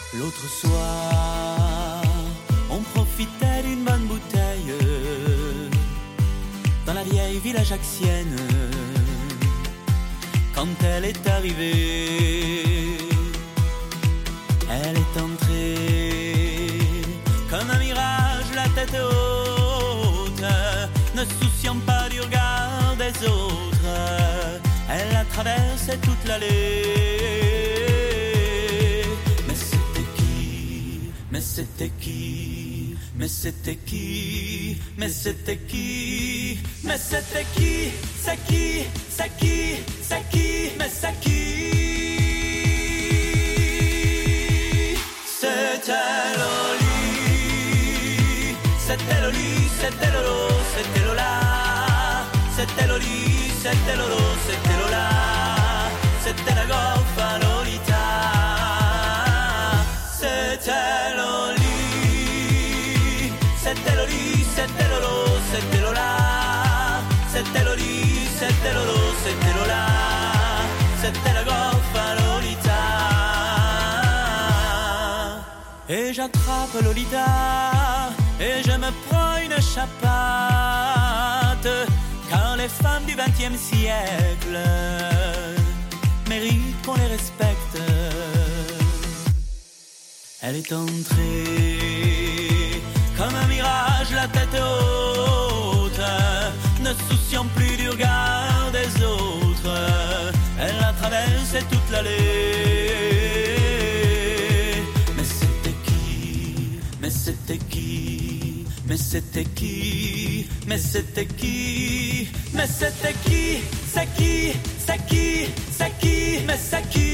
L'autre soir, on profitait d'une bonne bouteille dans la vieille ville ajaxienne. Quand elle est arrivée, elle est entrée comme un mirage, la tête haute, ne souciant pas du regard des autres. Elle a traversé toute l'allée. Mais c'était qui? Mais c'était qui? Mais c'était qui? Mais c'était qui? Mais c'était qui? C'est qui? C'est qui? C'est qui? Mais c'est qui? C'était Loli. C'était Loli, c'était Lolo, c'était Lola. C'était Loli, c'était Lolo, c'était Lola. C'était la goffa Lolita. C'était Loli. C'était Loli, c'était Lolo, c'était Lola. C'était Loli, c'était Lolo, c'était Lola. C'était la goffa Lolita. Et j'attrape Lolita et je me prends une chapate, car les femmes du XXe siècle méritent qu'on les respecte. Elle est entrée comme un mirage, la tête haute, ne souciant plus du regard des autres. Elle a traversé toute l'allée. Mais c'était qui? Mais c'était qui? Mais c'était qui? Mais c'était qui? Mais c'était qui? C'est qui? C'est qui? C'est qui? Mais c'est qui?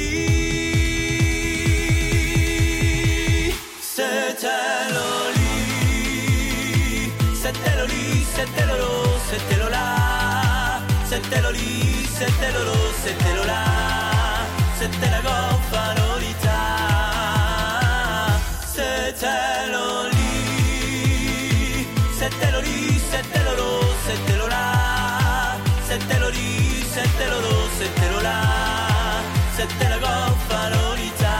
C'était Loli. C'était Loli, c'était Lolo, c'était Lola. C'était Loli, c'était Lolo, c'était Lola. C'était la goffa Lolita. C'était Loli. C'était Loli, c'était Lolo, c'était Lola. C'était Loli, c'était Lolo, c'était Lola. C'était la goffa Lolita.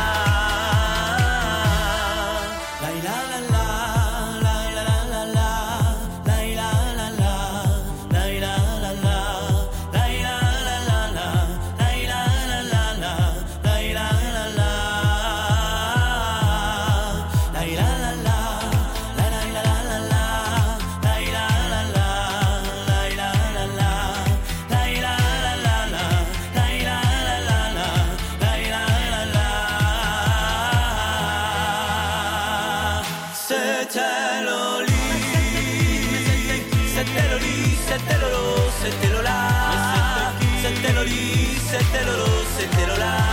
La la la la, la la la la la, la la la la, la la la la, la la la la, la la la la, la la la la. C'était Loli. C'était Loli, c'était Lolo, c'était Lola. C'était Loli, c'était Lolo, c'était Lola.